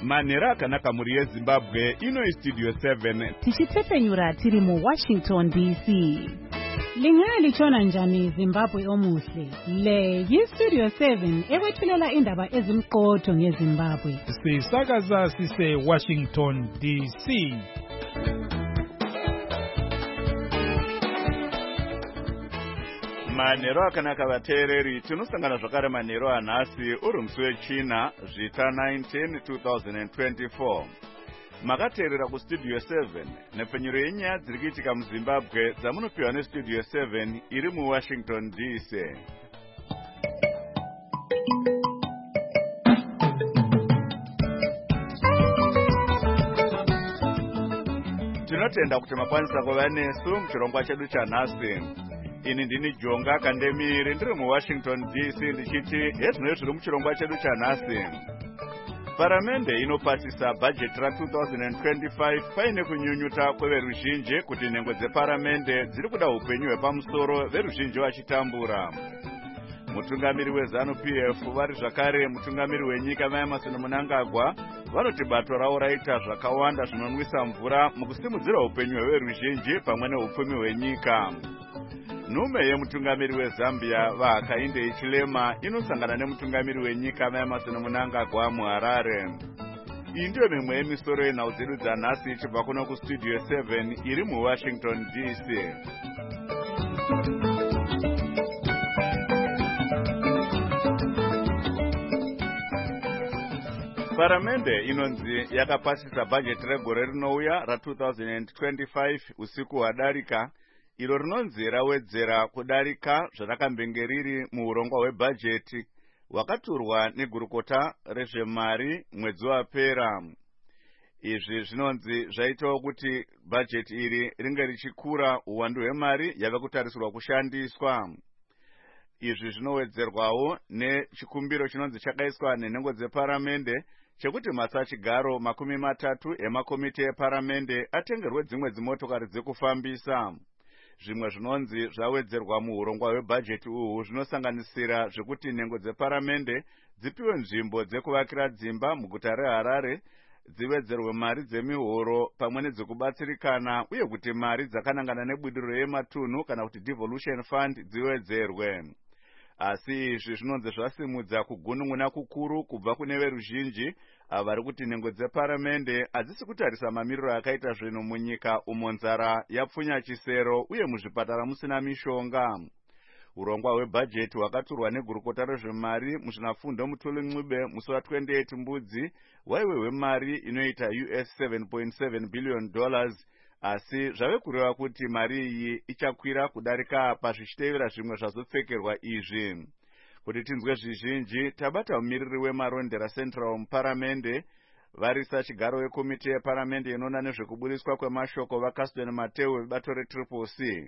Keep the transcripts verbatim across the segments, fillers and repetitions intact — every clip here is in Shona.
manhero akanaka muri yezimbabwe. Ino istudio seven tichitsepenyura tiri mu Washington D C. Lingaya lichona njani Zimbabwe omuhle. Le yistudio seven ekwethulela indaba ezimqotho ngeZimbabwe. Sisakaza sise Washington D C. manhero akanaka vateereri. Tinosangana zvakare manhero anhasi uri musi wechina zvita nineteen twenty twenty-four. Makateerera kustudio seven nepfenyuro yenyaya dziri kuitika muZimbabwe dzamunopiwa nestudio seven iri muWashington D C. Tinotenda kuti makwanisa kuva nesu muchirongwa chedu chanhasi. Ini ndini Jonga Kandemiri ndiri muWashington D C ndichiti hezvino zviri muchirongwa chedu chanhasi. Paramende inopasisa bajeti ra twenty twenty-five paine kunyunyuta kweveruzhinji kuti nhengo dzeparamende dziri kuda upenyu hwepamusoro veruzhinji vachitambura. Mutungamiri weZanu P F vari zvakare mutungamiri wenyika Emerson Mnangagwa vanoti bato ravo raita zvakawanda zvinonwisa mvura mukusimudzira upenyu hweveruzhinji pamwe neupfumi hwenyika. Nhume yemutungamiri weZambia vaHakainde Hichilema inosangana nemutungamiri wenyika Emerson Mnangagwa muHarare. Iyi ndiyo mimwe yemisoro yenhau dzedu dzanhasi ichibva kuno kustudio seven iri muWashington D C. Paramende inonzi yakapasisa bajeti regore rinouya ra twenty twenty-five usiku hwadarika, iro rinonzi rawedzera kudarika zvarakambengeriri muurongwa hwebhajeti hwakaturwa negurukota rezvemari mwedzi wapera. Izvi zvinonzi zvaitawo kuti bhajeti iri ringe richikura uwandu hwemari yava kutarisirwa kushandiswa. Izvi zvinowedzerwawo nechikumbiro chinonzi chakaiswa nenhengo dzeparamende chekuti masachigaro makumi matatu emakomiti eparamende atengerwe dzimwe dzimotokari dzekufambisa. Zvimwe zvinonzi zvawedzerwa muurongwa hwebhajeti uhu zvinosanganisira zvekuti nhengo dzeparamende dzipiwe nzvimbo dzekuvakira dzimba muguta reHarare, dziwedzerwe mari dzemihoro pamwe nedzekubatsirikana, uye kuti mari dzakanangana nebudiriro yematunhu kana kuti devolution fund dziwedzerwe. Asi izvi zvinonzi zvasimudza kugunun'una kukuru kubva kune veruzhinji avari kuti nhengo dzeparamende hadzisi kutarisa mamiriro akaita zvinhu munyika umo nzara yapfunya chisero uye muzvipatara musina mishonga. Urongwa hwebhajeti hwakaturwa negurukota rezvemari muzvinafundo Mutuli Ncube musi wa twenty-eight Mbudzi waiwe hwemari inoita U S seven point seven billion dollars, asi zvave kureva kuti mari iyi ichakwira kudarika pazvichitevera zvimwe zvazopfekerwa izvi. Kuti tinzwe zvizhinji, tabata mumiriri wemarondera Central muparamende varisa chigaro wekomiti yeparamende inoona nezvekubudiswa kwemashoko vaCaston Mateo vebato reTriple C.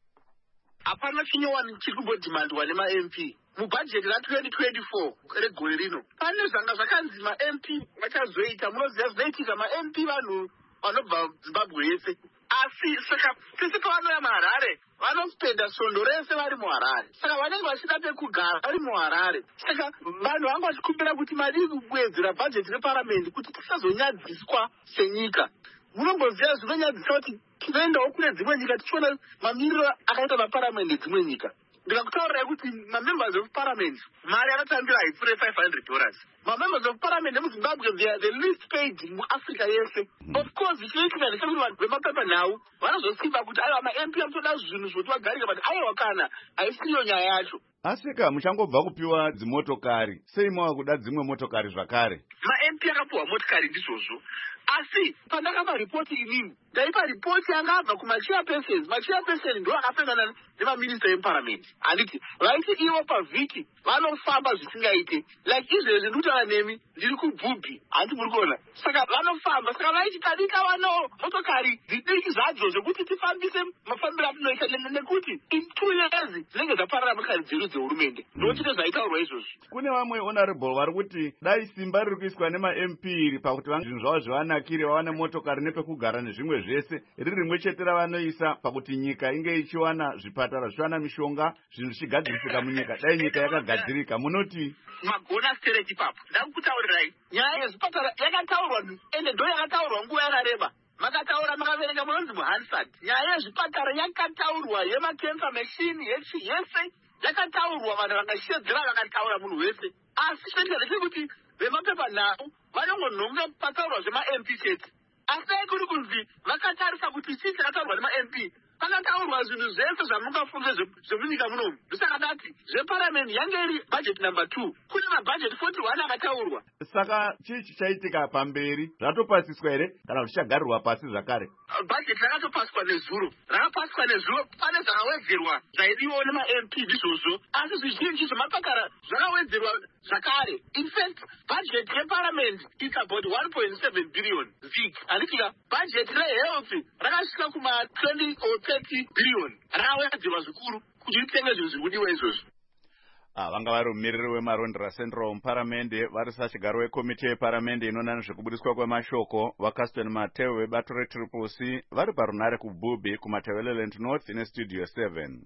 Hapana chinyowani chiri kumbodhimandwa nema-M P mubhajeti ra twenty twenty-four regore rino. Pane zvanga zvakanzi ma-M P vachazoita, munoziva zvinoitika ma-M P vanhu vanobva Zimbabwe yese. Asi saka pese pavanoya muHarare vanospenda svondo rese vari muHarare, saka vanenge vachida pekugara vari muHarare. Saka vanhu vanga vachikumbira kuti madii kuwedzera bhajeti reparamende kuti tisazonyadziswa senyika. Munomboziva zvinonyadzisa kuti tinoendawo kune dzimwe nyika tichiona mamiriro akaita maparamende dzimwe nyika. Ndikakutaurirai kuti ma-members of parliament mari anotambira haipfuure five hundred dollars. Ma-members of parliament emuZimbabwe they are the least paid muAfrica yese. Of course zvichiitika ndechekuti vanhu vemapepa nhau vanozosimba kuti aiwa ma-M P anotoda zvinhu zvoti vagarika, but aiwa kana haisiyo nyaya yacho. Asika muchangobva kupiwa dzimotokari, sei mava kuda dzimwe motokari zvakare? Ma-M P akapiwa motokari ndizvozvo. Asi pandakapa ripoti inini ndaipa ripoti yanga abva kumachairpersons. Machairperson ndo akafendana nemaminista emuparamendi. Handiti vaiti ivo pavhiki vanofamba zvisingaite. Like izvezvi ndikutaura nemi ndiri kubvubhi, handi muri kuona. Saka vanofamba, saka vaiti tadika vano motokari dzidiki zvadzo zvokuti tifambise mafambiro atinoita, nekuti in two years dzinenge dzaparara motokari dzedu dzehurumende. Ndochite zvaitaurwa izvozvi. Kune vamwe honorable vari kuti dai simba riri kuiswa nema-M P iri pakuti zvinhu zvavo zvivanakire vawane motokari nepekugara nezvimwe zvese riri rimwe chete ravanoisa pakuti nyika inge ichiwana zvipatara, zvichiwana mishonga, zvinhu zvichigadzirisika munyika, dai nyika yakagadzirwa yakagadzirika munoti magona stereti ipapo. Ndakutaurirai nyaya yezvipatara yakataurwa ende ndo yakataurwa nguva yakareba. Makataura makaverenga munonzi muHansard. Nyaya yezvipatara yakataurwa, yemakensa machine yechi yese yakataurwa, vanhu vakashedzera vakataura munhu wese. Asi zvinenge kuti vemapepa nhau vanongonhonga pataurwa zvema-M P chete. Asi kuri kunzi vakatarisa kuti chii chakataurwa nema-M P. Pakataurwa zvinhu zvese zvamungafunge zvemunyika munomu. Ndosakadati zveparamende yange iri budget number two. Kune mabudget forty-one akataurwa. Saka chii chichaitika pamberi? Zvatopasiswa here kana zvichagarirwa pasi zvakare? Budget rakatopaswa nezuro. Rakapaswa nezuro, pane zvakawedzerwa zvaidiwa nema-M P izvozvo. Asi zvizhinji zvemapakara zvakawedzerwa zvakare. In fact, budget yeparamende is about one point seven billion zig. Anditika budget rehealth rakasvika kuma twenty or thirty billion. Rakawedzerwa zvikuru kuti itenge zvinhu zviri kudiwa izvozvo. Ah, vanga vari mumiriri wemarondera central muparamende, vari sachigaro wekomiti yeparamende inoona nezvekubudiswa kwemashoko, vaCaston Mateo vebato reTriple C vari parunare kuBubi kuMatebeleland North ine Studio seven.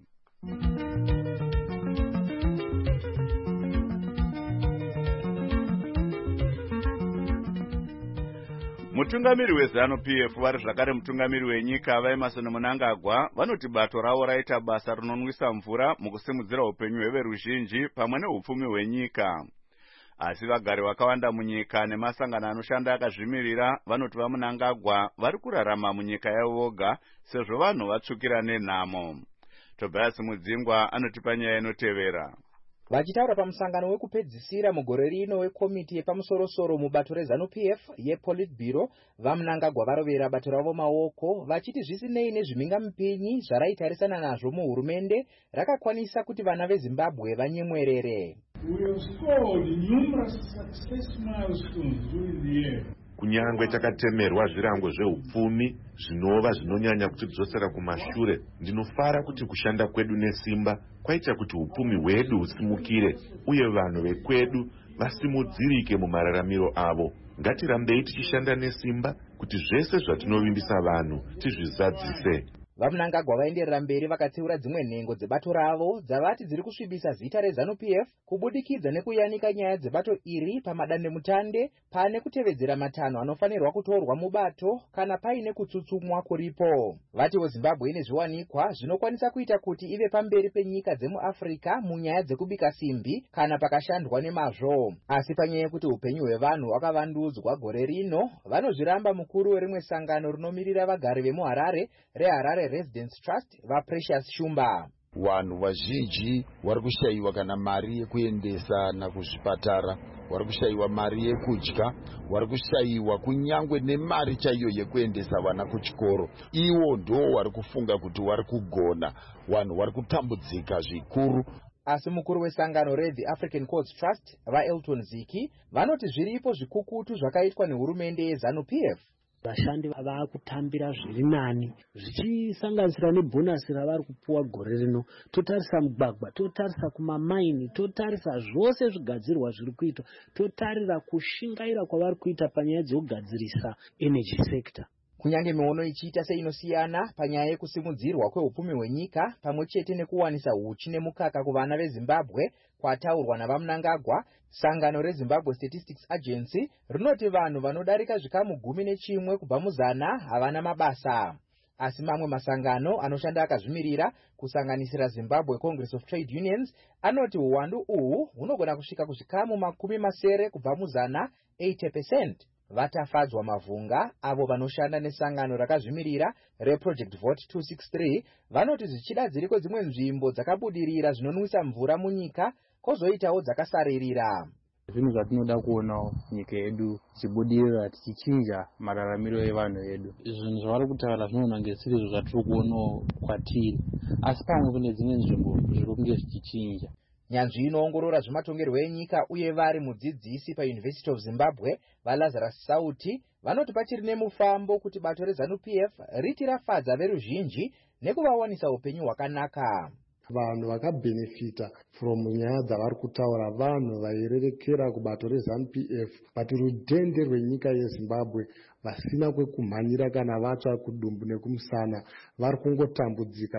Mutungamiri weZanu-P F vari zvakare mutungamiri wenyika vaEmmerson Mnangagwa vanoti bato ravo raita basa rinonwisa mvura mukusimudzira upenyu hweveruzhinji pamwe neupfumi hwenyika. Asi vagari vakawanda munyika nemasangano anoshanda akazvimirira vanoti vaMnangagwa vari kurarama munyika yavo voga sezvo vanhu vatsvukira nenhamo. Tobias Mudzingwa anotipa nyaya inotevera. Vachitaura pamusangano wekupedzisira mugore rino wekomiti yepamusorosoro mubato reZanu-P F yePolitburo, vaMnangagwa varovera bato ravo maoko vachiti zvisinei nezvimingamupinyi zvaraitarisana nazvo muhurumende rakakwanisa kuti vana veZimbabwe vanyemwerere. We have scored numerous success milestones during the year. Kunyangwe takatemerwa zvirango zveupfumi zvinova zvinonyanya kutidzosera kumashure. Ndinofara kuti kushanda kwedu nesimba kwaita kuti upfumi hwedu husimukire uye vanhu vekwedu vasimudzirike mumararamiro avo. Ngatirambei tichishanda nesimba kuti zvese zvatinovimbisa vanhu tizvizadzise. VaMnangagwa vaenderera mberi vakatsiura dzimwe nhengo dzebato ravo dzavati dziri kusvibisa zita reZanu-P F kubudikidza nekuyanika nyaya dzebato iri pamadandemutande pane kutevedzera matanho anofanirwa kutorwa mubato kana paine kutsutsumwa kuripo. Vatiwo Zimbabwe ine zviwanikwa zvinokwanisa kuita kuti ive pamberi penyika dzemuAfrica munyaya dzekubika simbi kana pakashandwa nemazvo. Asi panyaya yekuti upenyu hwevanhu hwakavandudzwa gore rino, vanozviramba mukuru werimwe sangano rinomirira vagari vemuHarare reHarare Residence Trust vaPrecious Shumba. Vanhu vazhinji vari kushayiwa kana mari yekuendesa nakuzvipatara, vari kushayiwa mari yekudya, vari kushayiwa kunyangwe nemari chaiyo yekuendesa vana kuchikoro. Iwo ndo vari kufunga kuti vari kugona. Vanhu vari kutambudzika zvikuru. Asi mukuru wesangano reThe African Courts Trust vaElton Ziki vanoti zviripo zvikukutu zvakaitwa nehurumende yeZanu-P F. Vashandi vaakutambira zviri nani zvichisanganisira nebhonasi ravari kupuwa gore rino. Totarisa mugwagwa, totarisa kumamaini, totarisa zvose zvigadzirwa zviri kuitwa, totarira kushingaira kwavari kuita panyaya dzekugadzirisa energy sector. Kunyange miono ichiita seinosiyana panyaya yekusimudzirwa kweupfumi hwenyika pamwe chete nekuwanisa huchi nemukaka kuvana veZimbabwe kwataurwa navaMnangagwa, sangano reZimbabwe Statistics Agency rinoti vanhu vanodarika zvikamu gumi nechimwe kubva muzana havana mabasa. Asi mamwe masangano anoshanda akazvimirira kusanganisira Zimbabwe Congress of Trade Unions anoti uwandu uhu hunogona kusvika kuzvikamu makumi masere kubva muzana eighty percent. Vatafadzwa Mavhunga avo vanoshanda nesangano rakazvimirira reProject Vote two sixty-three vanoti zvichida dziriko dzimwe nzvimbo dzakabudirira zvinonwisa mvura munyika kozoitawo dzakasaririra. Zvinhu zvatinoda kuona nyika yedu chibudirira tichichinja mararamiro evanhu vedu. Zvinhu zvavari kutaura zvinoona ngesiri zvatiri kuona kwatiri, asi pamwe kune dzimwe nzvimbo zviri kunge zvichichinja. Nyanzvi inoongorora zvematongerwo enyika uye vari mudzidzisi paUniversity of Zimbabwe vaLazarus Sauti vanoti pachiri nemufambo kuti bato reZanu-P F riti rafadza veruzhinji nekuvawanisa upenyu hwakanaka. Vanhu vakabhenefita from nyaya dzavari kutaura vanhu vairerekera kubato reZanu-P F kuti rudende rwenyika yeZimbabwe vasina kwekumhanyira kana vatsva kudumbu nekumusana vari kungotambudzika.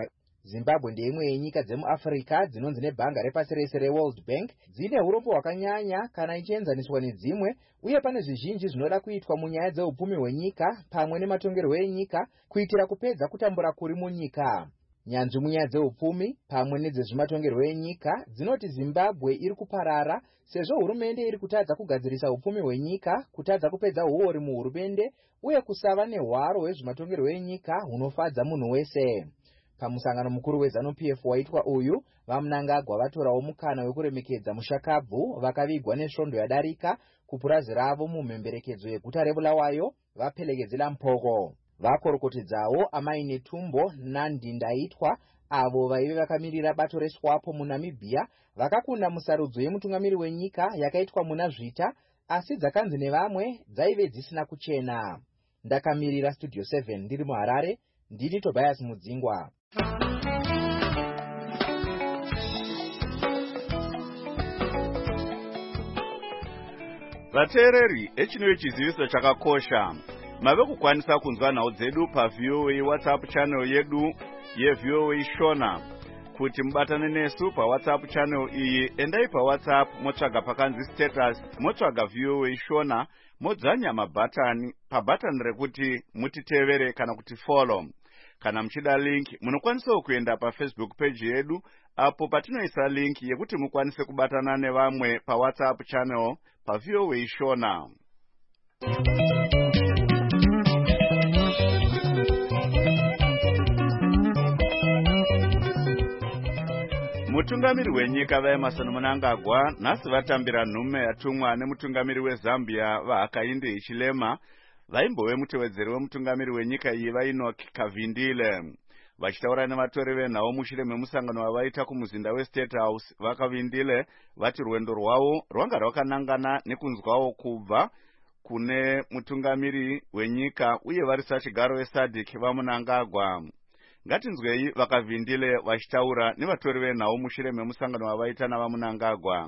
Zimbabwe ndiimwe yenyika dzemuAfrica dzinonzi nebhanga repasi rese reWorld Bank dzine urombo hwakanyanya kana ichienzaniswa nedzimwe, uye pane zvizhinji zvinoda kuitwa munyaya dzeupfumi hwenyika pamwe nematongerwo enyika kuitira kupedza kutambura kuri munyika. Nyanzvi munyaya dzeupfumi pamwe nedzezvematongerwo enyika dzinoti Zimbabwe iri kuparara sezvo hurumende iri kutadza kugadzirisa upfumi hwenyika, kutadza kupedza uori muhurumende uye kusava nehwaro hwezvematongerwo enyika hunofadza munhu wese. Pamusangano mukuru weZanu-P F waitwa uyu, vaMnangagwa vatorawo mukana wekuremekedza mushakabvu vakavigwa nesvondo yadarika kupurazi ravo mumhemberekedzo yeguta reBulawayo vapelekedzera mpoko. Vakorokotedzawo Amai Netumbo Nandi Ndaitwa avo vaive vakamirira bato reSWAPO muNamibia vakakunda musarudzo yemutungamiri wenyika yakaitwa muna Zvita, asi dzakanzi nevamwe dzaive dzisina kuchena. Ndakamirira Studio seven ndiri muHarare, ndini Tobias Mudzingwa. Vateereri, echinove chiziviso chakakosha. Mave kukwanisa kunzwa nhau dzedu paV O A WhatsApp channel yedu yeV O A Shona. Kuti mubatane nesu paWhatsApp channel iyi, endai paWhatsApp motsvaga pakanzi status, motsvaga V O A Shona, modzanya mabhatani pabhatani rekuti mutitevere kana kuti follow. Kana muchida link, munokwanisawo kuenda paFacebook page yedu apo patinoisa link yekuti mukwanise kubatana nevamwe paWhatsApp channel paV O A Shona. Mutungamiri wenyika vaEmerson Mnangagwa nhasi vatambira nhume yatumwa nemutungamiri weZambia vaHakainde Hichilema vaimbove mutevedzeri wemutungamiri wenyika iyi vaEnoch Kavindile. Vachitaura nevatori venhau mushure memusangano wavaita kumuzinda weState House, vaKavindile vati rwendo rwavo rwanga rwakanangana nekunzwawo kubva kune mutungamiri wenyika uye varisa chigaro weSADC vaMnangagwa. Ngatinzwei vaKavindile vachitaura nevatori venhau mushure memusangano wavaita navaMnangagwa.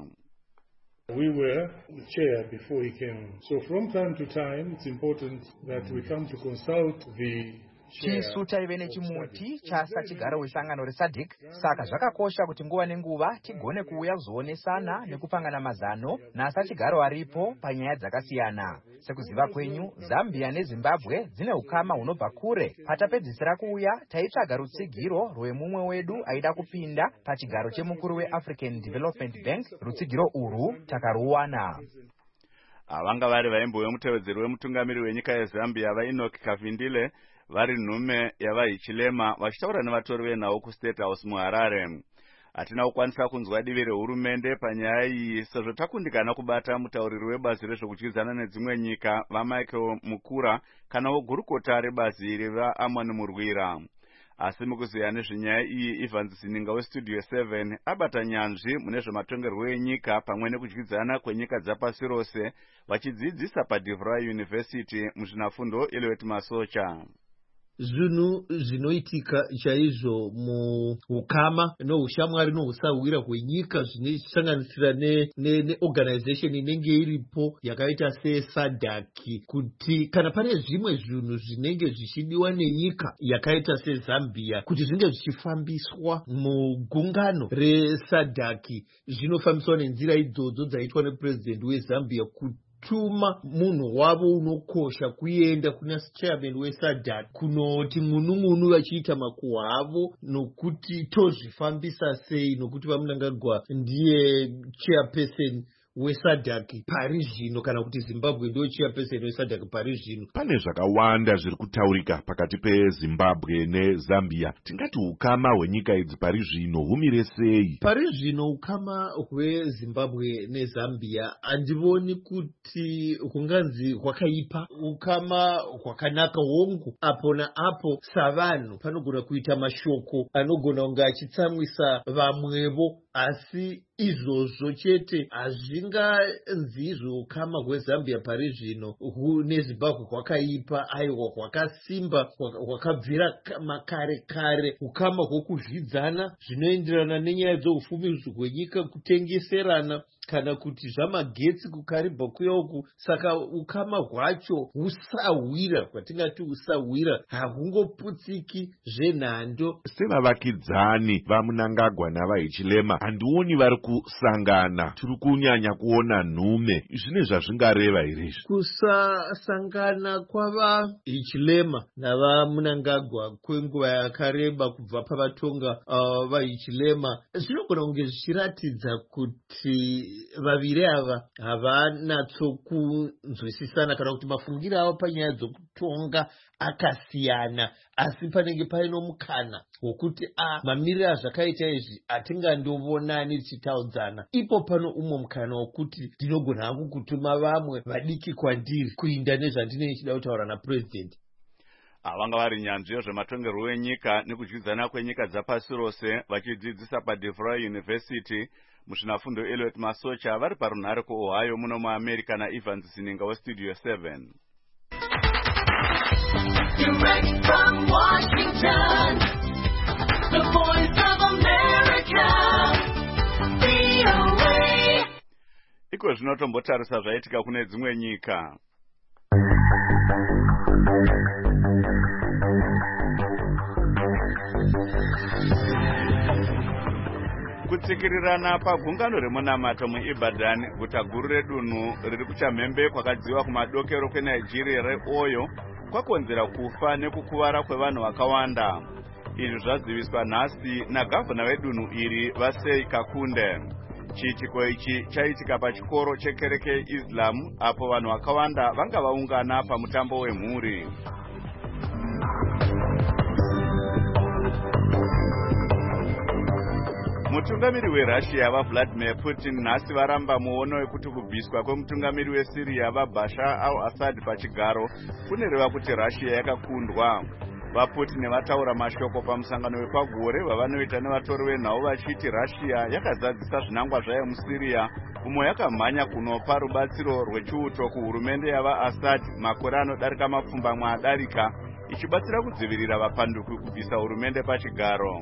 We were the chair before he came. So from time to time, it's important that we come to consult the chisu chaive nechimuti chasa chigaro wesangano reSADC, saka zvakakosha kuti nguva nenguva tigone kuuya kuzoonesana nekupangana mazano nasa chigaro aripo panyaya dzakasiyana. Sekuziva kwenyu, Zambia neZimbabwe dzine ukama hunobva kure. Patapedzisira kuuya taitsvaga rutsigiro rwemumwe wedu aida kupinda pachigaro chemukuru weAfrican Development Bank. Rutsigiro urwu takaruwana. Avanga vari vaimbove mutevedzeri wemutungamiri wenyika yeZambia vaEnoch Kavindile vari nhume yavaHichilema vachitaura nevatori venhau kuState House muHarare. Hatina kukwanisa kunzwa divi rehurumende panyaya iyi sezvo takundikana kubata mutauriri webazi rezvokudyidzana nedzimwe nyika vaMichael Mukura kana wegurukota rebazi iri vaAmon Murwira. Asi mukuziya nezvenyaya iyi, Ivan Zininga weStudio seven abata nyanzvi mune zvematongerwo enyika pamwe nekudyidzana kwenyika dzapasi rose vachidzidzisa paDivry University muzvinafundo Eliot Masocha. Zvinhu zvinoitika chaizvo muukama noushamwari nousahwira hwenyika zvinosanganisira neorganization inenge iripo yakaita seSADC, kuti kana pane zvimwe zvinhu zvinenge zvichidiwa nenyika yakaita seZambia kuti zvinge zvichifambiswa mugungano reSADC, zvinofambiswa nenzira idzodzo dzaitwa nepresident weZambia kuti tuma munhu wavo unokosha kuenda kuna chairman weSADC kunoti munun'unu vachiita makuhwa avo nokuti tozvifambisa sei, nokuti vaMnangagwa ndiye chairperson weSADC pari zvino, kana kuti Zimbabwe ndio chairperson weSADC pari zvino. Pane zvakawanda zviri kutaurika pakati peZimbabwe neZambia. Tingati ukama hwenyika idzi pari zvino humire sei? Pari zvino ukama hweZimbabwe neZambia handivoni kuti hunganzi hwakaipa. Ukama hwakanaka hongu, apo naapo savanhu panogona kuita mashoko anogona kunge achitsamwisa vamwevo, asi izvozvo chete hazvinganzi izvo ukama hweZambia pari zvino neZimbabwe hwakaipa. Aiwa, hwakasimba, hwakabvira makare kare. Ukama hwokuzvidzana zvinoenderana nenyaya dzeupfumi hwenyika, kutengeserana kana kuti zvamagetsi kukaribva kuyoku. Saka ukama hwacho husahwira, kwatingati husahwira, hakungoputsiki zvenhando. Sevavakidzani vaMnangagwa navaHichilema handioni vari kusangana, tiri kunyanya kuona nhume. Zvine zvazvingareva here izvi? Kusasangana kwavaHichilema navaMnangagwa kwenguva yakareba kubva pavatonga uh, vaHichilema zvinogona kunge zvichiratidza kuti vaviri ava havanatsokunzwisisana kana kuti mafungiro avo panyaya dzokutonga akasiyana, asi panenge paino mukana wokuti a mamiriro azvakaita izvi hatingandovonani tichitaudzana. Ipo pano umwe mukana wokuti ndinogona hangu kutuma vamwe vadiki kwandiri kuinda nezvandinenge chida kutaura napurezidendi. Vanga vari nyanzvi yezvematongerwo enyika nekudyidzana kwenyika dzapasi rose vachidzidzisa paDeVry University. Muchinafundo Elliot Masocha vari parunhare kuOhio muno muAmerica naEvans Sininga weStudio seven. Direct from Washington, the voice of America, V O A. Iko zvinotombotarisa zvaitika kune dzimwe nyika. Kutsikirirana pagungano remunamato muIbadan, guta guru redunhu riri kuchamhembe kwakadziwa kumadokero kweNigeria reOyo, kwakonzera kufa nekukuvara kwevanhu vakawanda. Izvi zvaziviswa nhasi nagavhana wedunhu iri Vasei Kakunde. Chiitiko ichi chaitika pachikoro chekereke yeIslam apo vanhu vakawanda vanga vaungana pamutambo wemhuri. Mutungamiri weRussia vaVladimir Putin nhasi varamba muono wekuti kubviswa kwemutungamiri weSyria vaBashar al-Assad pachigaro kunoreva kuti Russia yakakundwa. VaPutin vataura mashoko pamusangano wepagore vavanoita nevatori venhau vachiti Russia yakazadzisa zvinangwa zvayo muSyria, umwe yakamhanya kunopa rubatsiro rwechiuto kuhurumende yavaAssad makore anodarika mapfumbamwe adarika, ichibatsira kudzivirira vapanduki kubvisa hurumende pachigaro.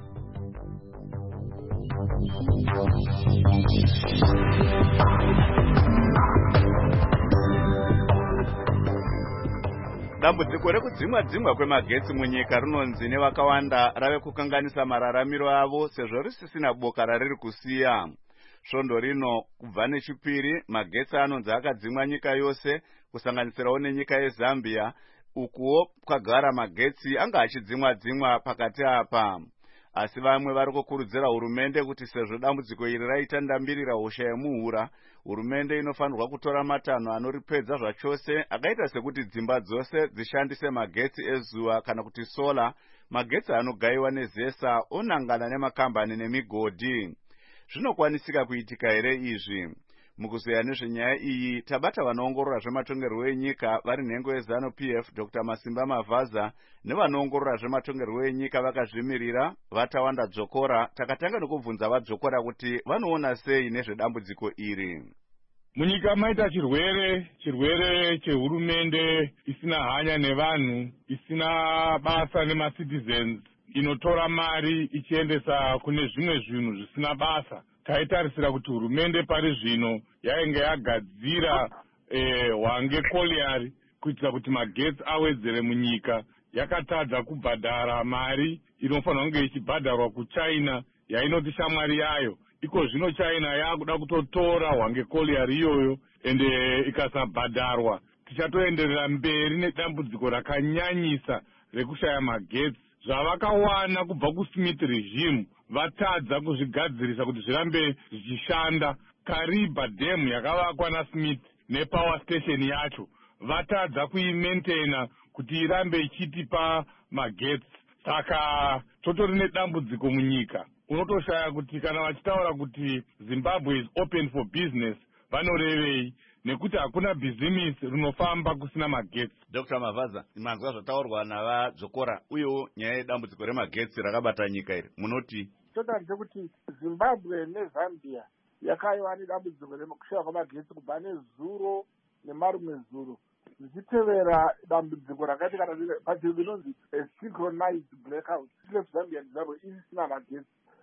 Dambudziko rekudzimwa dzimwa kwemagetsi munyika rinonzi nevakawanda rave kukanganisa mararamiro avo sezvo risisina boka rariri kusiya. Svondo rino kubva nechipiri magetsi anonzi akadzimwa nyika yose kusanganisirawo nenyika yeZambia, ukuwo kwagara magetsi anga achidzimwa dzimwa pakati apa. Asi vamwe vari kukurudzira hurumende kuti sezvo dambudziko iri raita ndambirira hosha yemuhura, hurumende inofanirwa kutora matanho anoripedza zvachose, akaita sekuti dzimba dzose dzishandise magetsi ezuva kana kuti sola, magetsi anogayiwa nezesa onangana nemakambani nemigodhi. Zvinokwanisika kuitika here izvi? Mukuzeya nezvenyaya iyi tabata vanoongorora zvematongerwo enyika vari nhengo yeZanu-P F Doctor Masimba Mavhaza nevanoongorora zvematongerwo enyika vakazvimirira Vatawanda Dzokora. Takatanga nekubvunza vaDzokora kuti vanoona sei nezvedambudziko iri. Munyika maita chirwere, chirwere chehurumende isina hanya nevanhu, isina basa nemacitizens, inotora mari ichiendesa kune zvimwe zvinhu zvisina basa. Taitarisira kuti hurumende pari zvino yainge yagadzira eh, Hwange Colliery kuitira kuti magetsi awedzere munyika. Yakatadza kubhadhara mari inofanirwa kunge ichibhadharwa kuChina yainoti shamwari yayo. Iko zvino China yakuda kutotora Hwange Colliery iyoyo ende ikasabhadharwa tichatoenderera mberi nedambudziko rakanyanyisa rekushaya magetsi. Zvavakawana kubva kuSmith regime vatadza kuzvigadzirisa kuti zvirambe zvichishanda. Kariba Dam yakavakwa naSmith nepower station yacho vatadza kuimaintaina kuti irambe ichitipa magetsi. Saka totori nedambudziko munyika. Unotoshaya kuti kana vachitaura kuti Zimbabwe is open for business vanorevei, nekuti hakuna bhizinisi rinofamba kusina magetsi. Doctor Mavhaza, manzwa zvataurwa navaDzokora uyewo nyaya yedambudziko remagetsi rakabata nyika iri, munoti? Totarise kuti Zimbabwe neZambia yakaiva nedambudziko rekushaya kwamagetsi kubva nezuro nemarumwe zuro, zvichitevera dambudziko rakaitika pachirungu inonzi synchronized blackout. Zambia neZimbabwe isina magetsi.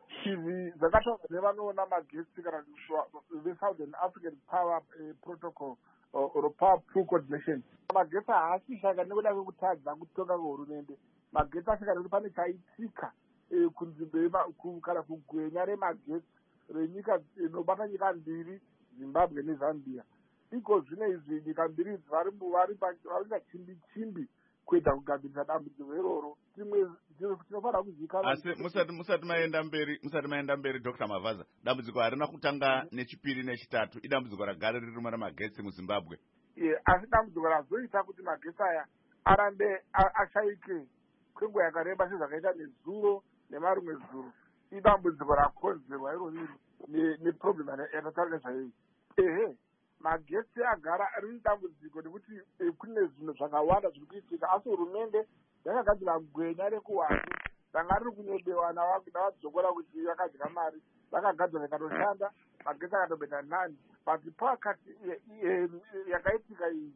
izvi zvakataurwa nevanoona magetsi kana vesouthern african power uh, protocol or power pool coordination. Magetsi haasi shaka nekuda kwekutadza kutonga kwehurumende. Magetsi asvika nekuti pane chaitika kunzvimbo kana kugwenya remagetsi renyika inobata nyika mbiri, Zimbabwe neZambia. Iko zvino izvi nyika mbiri idzi vari pachimbi chimbi kuedza kugadzirisa dambudziko iroro. Timwe tinofanira kuzivikanwa. Asi musati musati maenda mberi musati maenda mberi Doctor Mavaza, dambudziko harina kutanga nechipiri nechitatu, idambudziko ragare ririmo ramagetsi muZimbabwe. Asi dambudziko razoita kuti magetsi aya arambe ashaike kwenguva yakareba sezvakaita nezuro nemarumwe zuro idambudziko rakonzerwa irori neproblem yatataura nezvayo. Ehe, magetsi agara riri dambudziko nekuti kune zvinhu zvakawanda zviri kuitika, asi hurumende yakagadzira gwenya rekuwani ranga riri kunyebewa navadzokora kuti vakadya mari, vakagadzira ikatoshanda, magetsi akatobenda nani. But pakati yakaitika iyi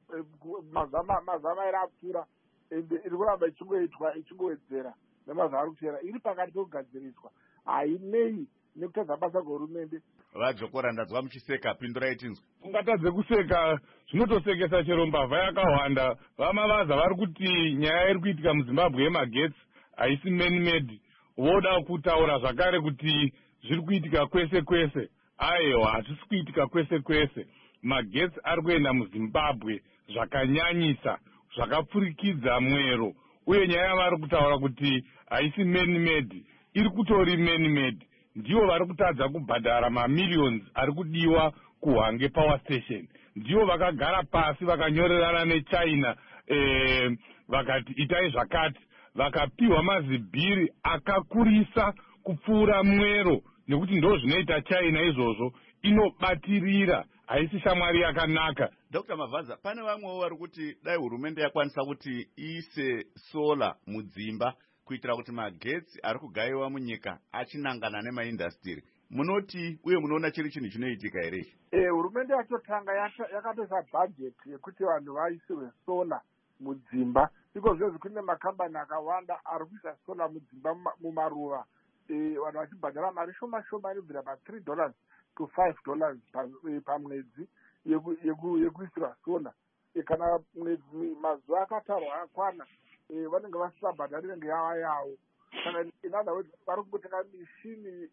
mazama iri apfuura ende iri kuramba ichingoitwa ichingowedzera nemazuva ari kutera, iri pakati pekugadziriswa, hainei nekutadza basa kwehurumende. Vadzokora ndadzwa muchiseka, pindurai tinzwe. Ungatadze kuseka, zvinotosekesa chero mbavha yakawanda. Vamavaza vari kuti nyaya iri kuitika muZimbabwe yemagetsi haisi man-made. Voda kutaura zvakare kuti zviri kuitika kwese kwese. Aiwa, hazvisi kuitika kwese kwese. Magetsi ari kuenda muZimbabwe zvakanyanyisa, zvakapfurikidza mwero. Uye nyaya yavari kutaura kuti haisi man-made, iri kutori man-made. Ndivo vari kutadza kubhadhara mamillions ari kudiwa kuHwange Power Station. Ndivo vakagara pasi vakanyorerana neChina eh, vakati itai zvakati, vakapiwa mazibhiri akakurisa kupfuura mwero, nekuti ndo zvinoita China izvozvo, inobatirira, haisi shamwari yakanaka. Doctor Mavaza, pane vamwewo vari kuti dai hurumende yakwanisa kuti iise sola mudzimba kuitira kuti magetsi ari kugayiwa munyika achinangana nemaindastiri. Munoti uye munoona chiri chinhu chinoitika here? Eh, hurumende yachotanga yakatoisa bhajeti yekuti vanhu vaisirwe sola mudzimba. Iko zvezvi kune makambani akawanda ari kuisa sola mudzimba mumaruva. Eh, vanhu vachibhadhara mari shoma shoma inobvira pa three dollars to five dollars pamwedzi yekuisirwa sola. Kana mwedzi mazuva akatarwa akwana, vanenge vasisabhadhari nenge yava yavo. Saka in other words vari kungotenga mishini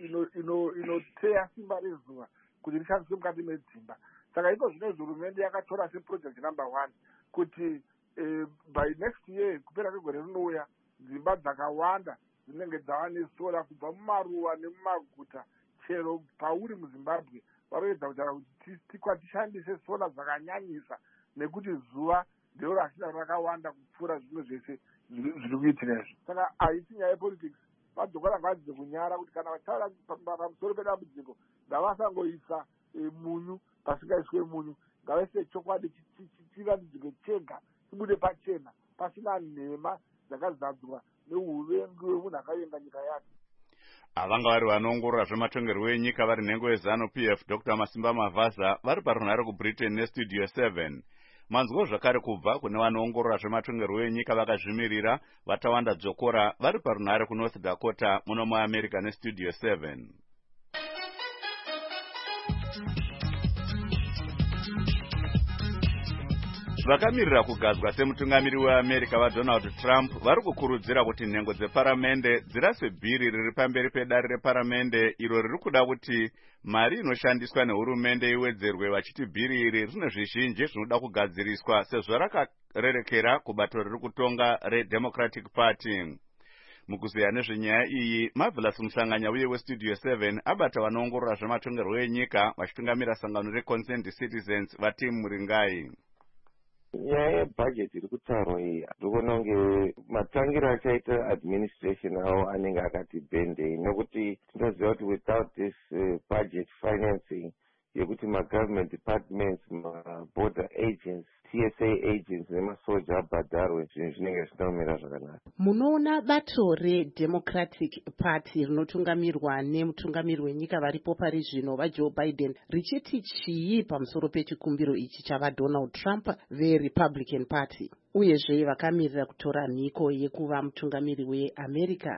inoteya simba rezuva kuti rishandiswe mukati medzimba. Saka iko zvino hurumende yakatora seproject number one kuti by next year kupera kwegore rinouya dzimba dzakawanda dzinenge dzava nesola kubva mumaruva nemumaguta chero pauri muZimbabwe. Varoedza kutaura kuti tishandise sola dzakanyanyisa nekuti zuva ndiro rachida rakawanda kupfuura zvimwe zvese zviri kuitika izvi. Saka haisi nyaya yepolitics. Vadzokora ngavadzidze kunyara kuti kana vataura pamusoro pedambudziko ngavasangoisa munyu pasingaiswe munyu, ngavaise chokwadi chiratidzike chega, chibude pachena pasina nhema dzakazadzwa neuvengi hwemunhu akavenga nyika yake. Avanga vari vanoongorora zvematongerwo enyika vari nhengo yeZanu-P F Doctor Masimba Mavaza vari parunhare kuBritain neStudio seven. Manzwo zvakare kubva kune vanoongorora zvematongerwo enyika vakazvimirira Vatawanda Dzokora vari parunhare kuNorth Dakota muno muAmerica neStudio seven. Vakamirira kugadzwa semutungamiri weAmerica vaDonald Trump vari kukurudzira kuti nhengo dzeparamende dziraswe bhiri riri pamberi pedare reparamende iro riri kuda kuti mari inoshandiswa nehurumende iwedzerwe, vachiti bhiri iri rine zvizhinji zvinoda kugadziriswa sezvo rakarerekera kubato riri kutonga reDemocratic Party. Mukuziya nezvenyaya iyi, Marvelous Musanganya uye weStudio seven abata vanoongorora zvematongerwo enyika vachitungamira sangano reConsent Citizens vaTim Muringai. Nyaya yebhajeti iri kutaurwa iyi ndikuona kunge matangiro achaita administration avo anenge akati bendei, nokuti tinoziva kuti without this uh, budget financing yekuti magovernment departments, maborder agents, T S A agents nemasoja abhadharwe, zvinhu zvinenge zvinomira zvakanaka. Munoona bato reDemocratic Party rinotungamirwa nemutungamiri wenyika varipo pari zvino vaJoe Biden richiti chii pamusoro pechikumbiro ichi chavaDonald Trump veRepublican Party, uyezve vakamirira kutora nhiko yekuva mutungamiri weAmerica?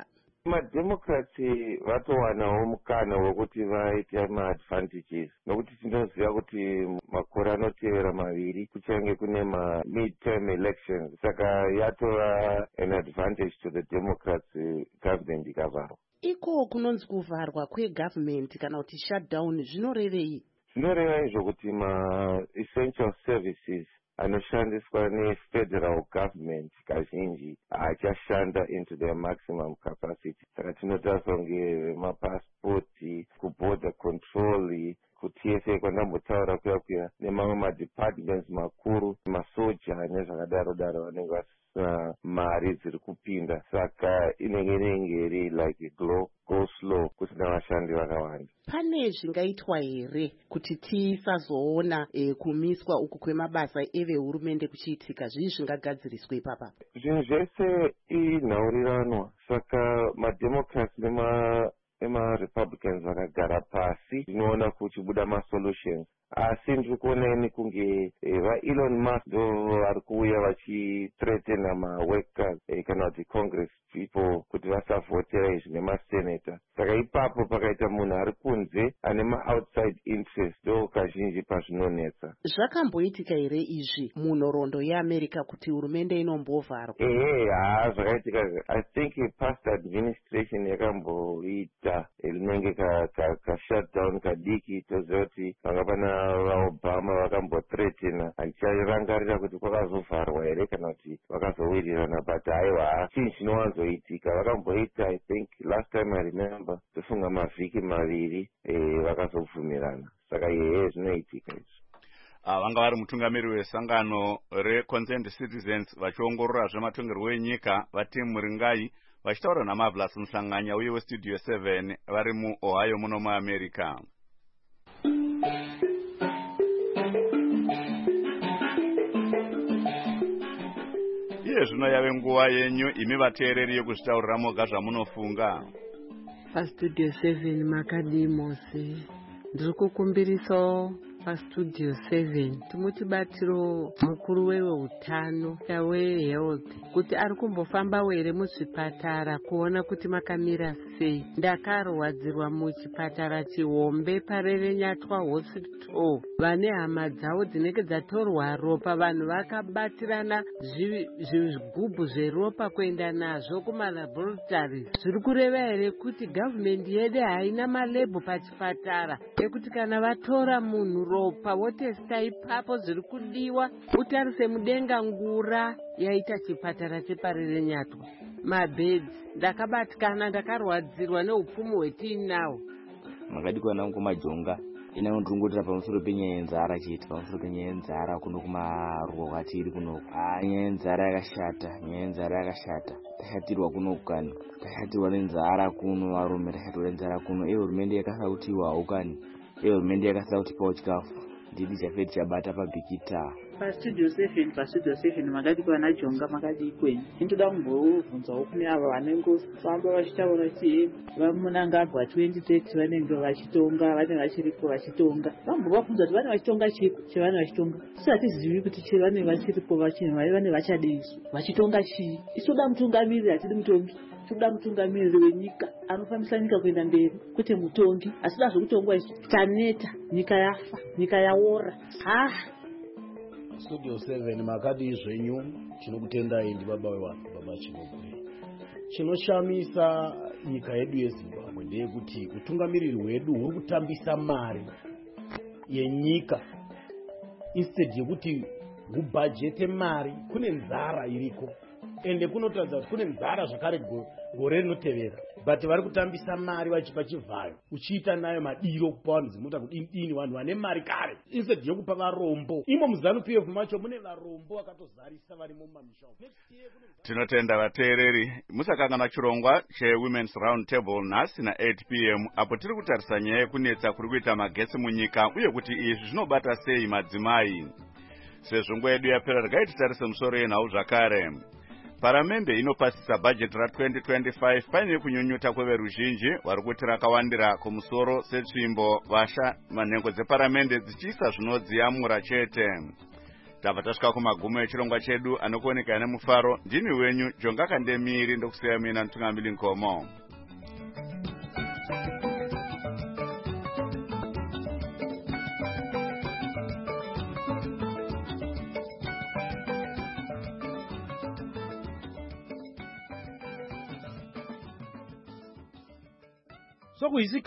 mademocrats vatowanawo mukana wekuti vaite maadvantages nokuti tinoziva kuti makore anotevera maviri kuchange kune ma-midterm elections saka yatova an advantage to the democrats government ikavharwa. Iko kunonzi kuvharwa kwegavhumenti kana kuti shutdown zvinorevei? Zvinoreva izvo kuti ma-essential services anoshandiswa nefederal government kazhinji achashanda into their maximum capacity. Saka tinotariswa kunge mapasipoti, kuborder control, kuti T S A kwandambotaura kuya kuya nemamwe madepartments makuru, masoja nezvakadaro daro vanenge vasina mari dziri kupinda. Saka inenge inenge iri like go, go slow kusina vashandi vakawanda. Pane zvingaitwa here kuti tisazoona e, kumiswa uku kwemabasa evehurumende kuchiitika? Zvii zvingagadziriswa ipapa? Zvinhu zvese inhauriranwa. Saka mademocrats nema ema-republicans vakagara pasi zvinoona kuchibuda masolutions. Asi ndiri kuona ini kunge vaElon Musk ndo vari kuuya vachithreatena maworkers kana kuti congress people kuti vasavhotera izvi nemasenata. Saka ipapo pakaita munhu ari kunze ane ma-outside interest ndo kazhinji pazvinonetsa. Zvakamboitika here izvi munhoroondo yeAmerica kuti hurumende inombovharwa? Ehe, haa zvakaitika. I think past administration yakamboita rinenge ka-shutdown kadiki. Toziva kuti vanga pana vaobama vakambothreatena. Handicharangarira kuti kwakazovharwa here kana kuti vakazowirirana, but haiwa chinhu chinowanzoitika. Vakamboita I think last time I remember tofunga mavhiki maviri vakazobvumirana. Saka yehe zvinoitika izvi. Vanga vari mutungamiri wesangano reConsent Citizens vachiongorora zvematongerwo enyika vaTim Muringai vachitaura naMarvelous Muhlanganya uye weStudio seven vari muOhio muno muAmerica. Iye zvino yave nguva yenyu imi vateereri yekuzvitaurira moga zvamunofunga. PaStudio seven makadimose ndiri kukumbirisawo paStudio seven timuchibatiro mukuru weutano wehealth kuti ari kumbofamba here muzvipatara kuona kuti makamira sei. Ndakarwadzirwa muchipatara chihombe paRerenyatwa hospital. Vane hama dzavo dzinenge dzatorwa ropa, vanhu vakabatirana zvigubhu zveropa kuenda nazvo kumalaboratories. Zviri kureva here kuti gavhumenti yedu haina malebhu pachipatara ekuti kana vatora munhu ropa wotesta ipapo zviri kudiwa utarise mudenga ngura yaita chipatara chepaRerenyatwa. Mabhedzi ndakabatikana, ndakarwadzirwa neupfumi hwetiinawo. Makadikwa nangu majonga ina ndungutira pamusoro penyaya yenzara chete, pamusoro penyaya yenzara kuno kumaruwa kwatiri kuno. Ah, nyaya yenzara yakashata, nyaya yenzara yakashata. Tashatirwa kuno kukani, tashatirwa nenzara kuno varume, tashatirwa nenzara kuno. Iyo hurumende yakasa kuti waukani, iyo hurumende yakasa kuti pawo chikafu. Ndidi chafeti chabata pabhikita. PaStudio seven PaStudio seven makadikwa najonga makadikweni. Ndinoda kumbobvunzawo kune ava vanengofamba vachitaura kuti vamunangagwa twenty thirty vanenge vachitonga, vanenge vachiripo vachitonga. Vambovabvunza kuti vane vachitonga chiiko chevane vachitonga. Tisi hatizivi kuti chevane vachiripo vane vachadei vachitonga chii. Isoda mutungamiriri, hatidi mutongi. Toda mutungamiriri wenyika anofambisa nyika kuenda mberi, kwete mutongi. Asida zvokutongwa izvi taneta, nyika yafa, nyika yaora. Ah, Studio seven makadi zvenyu tinokutendai ndi baba wevanhu, baba Chimogwe. Chinoshamisa nyika yedu yeZimbabwe ndeyekuti utungamiriri hwedu huri kutambisa mari yenyika instead yekuti hubhajete mari. Kune nzara iriko ende kunotaridza kuti kune nzara zvakare gore rinotevera, but vari kutambisa mari vachipa chivhayo uchiita nayo madiro kupa vanhu dzinoita kuti dini vanhu vane mari kare instead yokupa varombo. Imo muZANU-P F macho mune varombo vakatozarisa varimo mumamisha. Tinotenda vateereri musakangana chirongwa cheWomen's Round Table nhasi na eight p m apo tiri kutarisa nyaya yekunetsa kuri kuita magetsi munyika uye kuti izvi zvinobata sei madzimai. Sezvo nguva yedu yapera regai titarise musoro yenhau zvakare. Paramende inopasisa bajeti ra twenty twenty-five paine kunyunyuta kweveruzhinji vari kuti rakawandira kumusoro setsvimbo vasha manhengo dzeparamende dzichiisa zvinodziyamura chete. Tabva tasvika kumagumo echirongwa chedu anokuoneka nemufaro. Ndini wenyu Jonga Kandemiri ndokusiya mina Mutungamiri Nkomo. sokuyisikhala